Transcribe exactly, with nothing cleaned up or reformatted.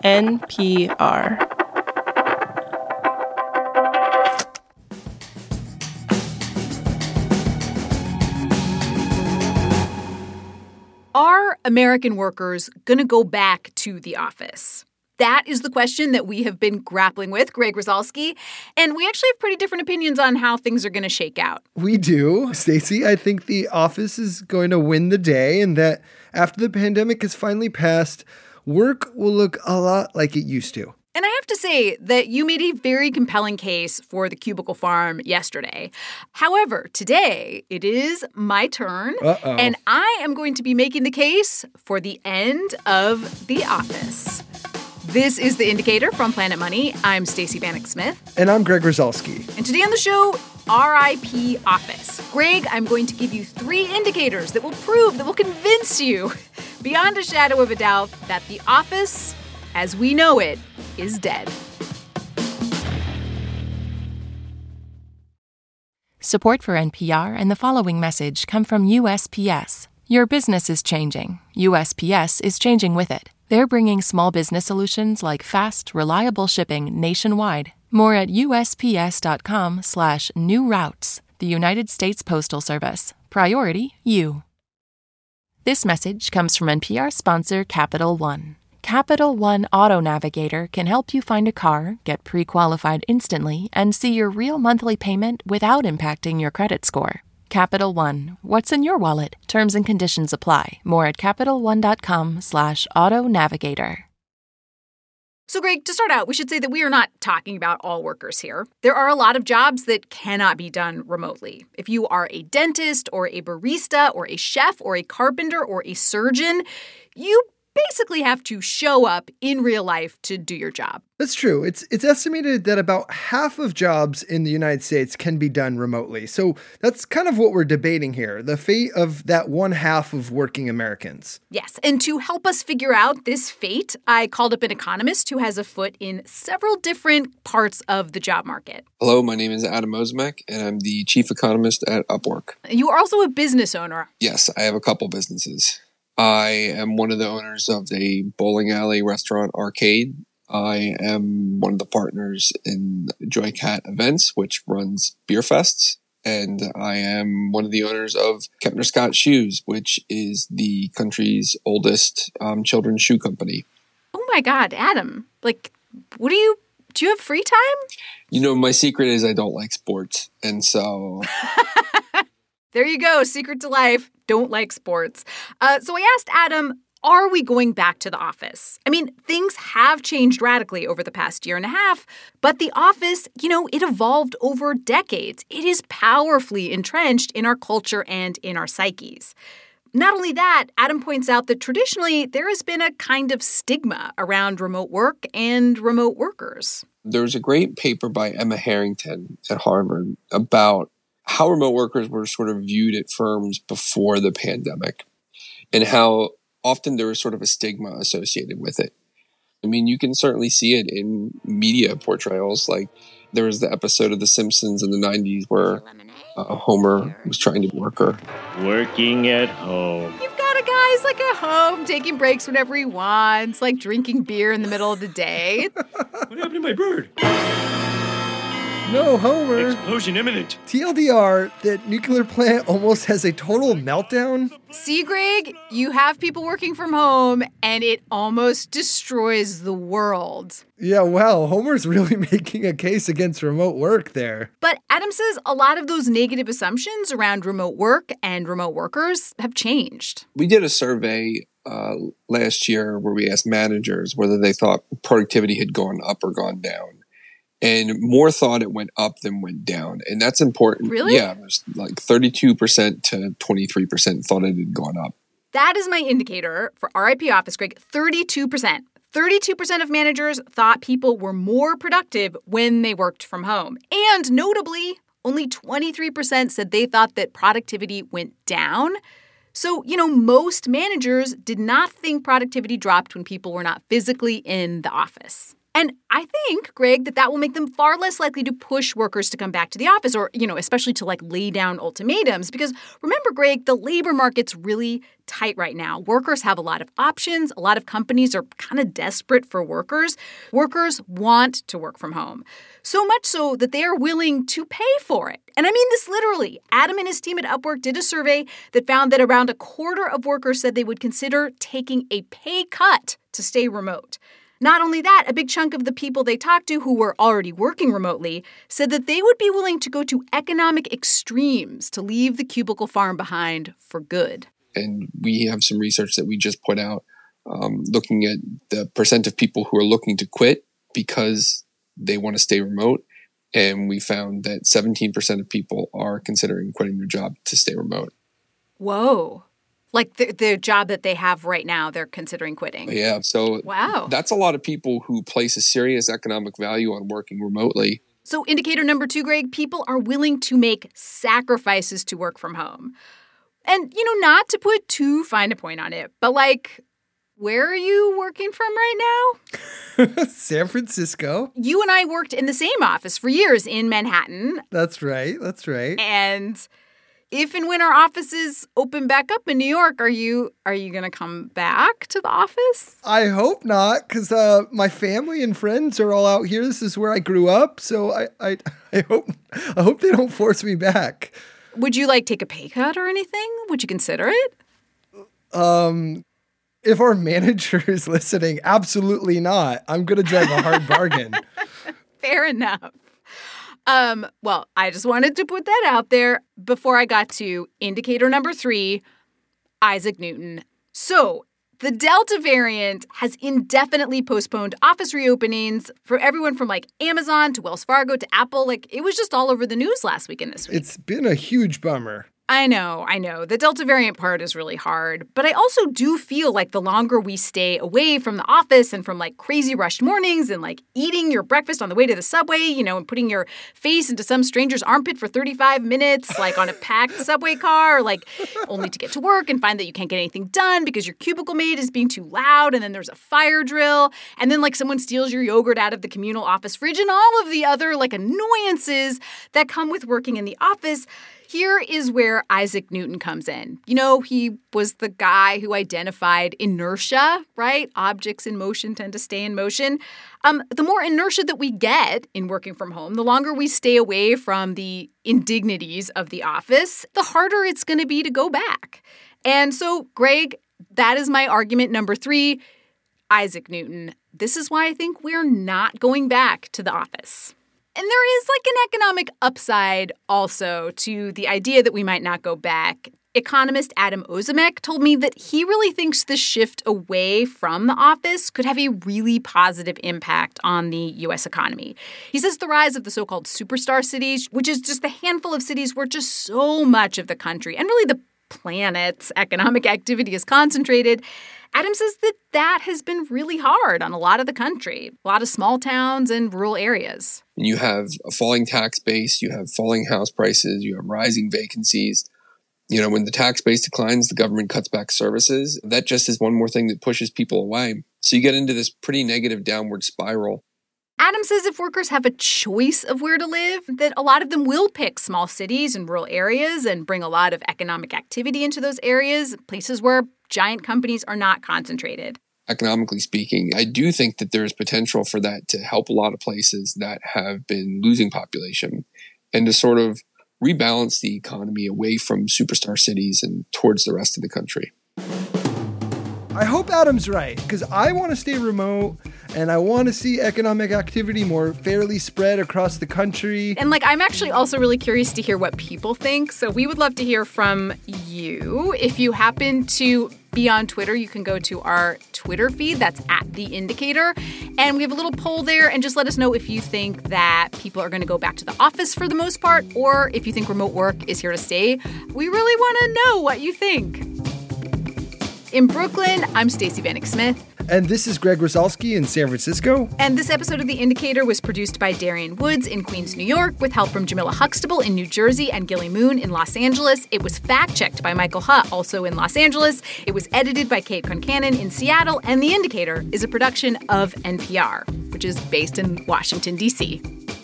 N P R. Are American workers going to go back to the office? That is the question that we have been grappling with, Greg Rosalsky. And we actually have pretty different opinions on how things are going to shake out. We do, Stacey. I think the office is going to win the day, and that after the pandemic has finally passed, work will look a lot like it used to. And I have to say that you made a very compelling case for the cubicle farm yesterday. However, today it is my turn, Uh-oh. and I am going to be making the case for the end of the office. This is The Indicator from Planet Money. I'm Stacey Vanek Smith. And I'm Greg Rosalsky. And today on the show, R I P Office. Greg, I'm going to give you three indicators that will prove, that will convince you, beyond a shadow of a doubt, that the office, as we know it, is dead. Support for N P R and the following message come from U S P S. Your business is changing. U S P S is changing with it. They're bringing small business solutions like fast, reliable shipping nationwide. More at usps.com slash new routes. The United States Postal Service. Priority you. This message comes from N P R sponsor Capital One. Capital One Auto Navigator can help you find a car, get pre-qualified instantly, and see your real monthly payment without impacting your credit score. Capital One. What's in your wallet? Terms and conditions apply. More at CapitalOne.com slash Auto Navigator. So, Greg, to start out, we should say that we are not talking about all workers here. There are a lot of jobs that cannot be done remotely. If you are a dentist or a barista or a chef or a carpenter or a surgeon, you basically have to show up in real life to do your job. That's true. It's it's estimated that about half of jobs in the United States can be done remotely. So that's kind of what we're debating here, the fate of that one half of working Americans. Yes, and to help us figure out this fate, I called up an economist who has a foot in several different parts of the job market. Hello, my name is Adam Ozimek, and I'm the chief economist at Upwork. You are also a business owner. Yes, I have a couple businesses. I am one of the owners of a bowling alley restaurant arcade. I am one of the partners in Joy Cat Events, which runs beer fests. And I am one of the owners of Kepner Scott Shoes, which is the country's oldest um, children's shoe company. Oh my God, Adam. Like, what do you, do you have free time? You know, my secret is I don't like sports. And so... There you go. Secret to life. Don't like sports. Uh, so I asked Adam, are we going back to the office? I mean, things have changed radically over the past year and a half, but the office, you know, it evolved over decades. It is powerfully entrenched in our culture and in our psyches. Not only that, Adam points out that traditionally there has been a kind of stigma around remote work and remote workers. There was a great paper by Emma Harrington at Harvard about how remote workers were sort of viewed at firms before the pandemic and how often there was sort of a stigma associated with it. I mean, you can certainly see it in media portrayals. Like there was the episode of The Simpsons in the nineties where uh, Homer was trying to work her. Working at home. You've got a guy's like at home taking breaks whenever he wants, like drinking beer in the middle of the day. What happened to my bird? No, Homer. Explosion imminent. T L D R, that nuclear plant almost has a total meltdown. See, Greg, you have people working from home, and it almost destroys the world. Yeah, well, Homer's really making a case against remote work there. But Adam says a lot of those negative assumptions around remote work and remote workers have changed. We did a survey uh, last year where we asked managers whether they thought productivity had gone up or gone down. And more thought it went up than went down. And that's important. Really? Yeah, there's like thirty-two percent to twenty-three percent thought it had gone up. That is my indicator for R I P Office, Greg, thirty-two percent. thirty-two percent of managers thought people were more productive when they worked from home. And notably, only twenty-three percent said they thought that productivity went down. So, you know, most managers did not think productivity dropped when people were not physically in the office. And I think, Greg, that that will make them far less likely to push workers to come back to the office or, you know, especially to like lay down ultimatums. Because remember, Greg, the labor market's really tight right now. Workers have a lot of options. A lot of companies are kind of desperate for workers. Workers want to work from home. So much so that they are willing to pay for it. And I mean this literally. Adam and his team at Upwork did a survey that found that around a quarter of workers said they would consider taking a pay cut to stay remote. Not only that, a big chunk of the people they talked to who were already working remotely said that they would be willing to go to economic extremes to leave the cubicle farm behind for good. And we have some research that we just put out um, looking at the percent of people who are looking to quit because they want to stay remote. And we found that seventeen percent of people are considering quitting their job to stay remote. Whoa. Like the, the job that they have right now, they're considering quitting. Yeah. So wow. That's a lot of people who place a serious economic value on working remotely. So indicator number two, Greg, people are willing to make sacrifices to work from home. And, you know, not to put too fine a point on it, but like, where are you working from right now? San Francisco. You and I worked in the same office for years in Manhattan. That's right. That's right. And if and when our offices open back up in New York, are you are you going to come back to the office? I hope not, because uh, my family and friends are all out here. This is where I grew up, so I, I I hope I hope they don't force me back. Would you like take a pay cut or anything? Would you consider it? Um, if our manager is listening, absolutely not. I'm going to drive a hard bargain. Fair enough. Um, well, I just wanted to put that out there before I got to indicator number three, Isaac Newton. So the Delta variant has indefinitely postponed office reopenings for everyone from like Amazon to Wells Fargo to Apple. Like it was just all over the news last week and this week. It's been a huge bummer. I know, I know. The Delta variant part is really hard. But I also do feel like the longer we stay away from the office and from like crazy rushed mornings and like eating your breakfast on the way to the subway, you know, and putting your face into some stranger's armpit for thirty-five minutes, like on a packed subway car, like only to get to work and find that you can't get anything done because your cubicle mate is being too loud and then there's a fire drill and then like someone steals your yogurt out of the communal office fridge and all of the other like annoyances that come with working in the office. Here is where Isaac Newton comes in. You know, he was the guy who identified inertia, right? Objects in motion tend to stay in motion. Um, the more inertia that we get in working from home, the longer we stay away from the indignities of the office, the harder it's going to be to go back. And so, Greg, that is my argument number three, Isaac Newton. This is why I think we're not going back to the office. And there is like an economic upside also to the idea that we might not go back. Economist Adam Ozimek told me that he really thinks the shift away from the office could have a really positive impact on the U S economy. He says the rise of the so-called superstar cities, which is just a handful of cities where just so much of the country and really the planet's economic activity is concentrated, Adam says that that has been really hard on a lot of the country, a lot of small towns and rural areas. And you have a falling tax base, you have falling house prices, you have rising vacancies. You know, when the tax base declines, the government cuts back services. That just is one more thing that pushes people away. So you get into this pretty negative downward spiral. Adam says if workers have a choice of where to live, that a lot of them will pick small cities and rural areas and bring a lot of economic activity into those areas, places where giant companies are not concentrated. Economically speaking, I do think that there's potential for that to help a lot of places that have been losing population and to sort of rebalance the economy away from superstar cities and towards the rest of the country. I hope Adam's right, because I want to stay remote and I want to see economic activity more fairly spread across the country. And like, I'm actually also really curious to hear what people think. So we would love to hear from you. If you happen to be on Twitter, you can go to our Twitter feed. That's at The Indicator. And we have a little poll there. And just let us know if you think that people are going to go back to the office for the most part, or if you think remote work is here to stay. We really want to know what you think. In Brooklyn, I'm Stacey Vanek Smith. And this is Greg Rosalsky in San Francisco. And this episode of The Indicator was produced by Darian Woods in Queens, New York, with help from Jamila Huxtable in New Jersey and Gilly Moon in Los Angeles. It was fact-checked by Michael Hutt, also in Los Angeles. It was edited by Kate Concannon in Seattle. And The Indicator is a production of N P R. which is based in Washington, D C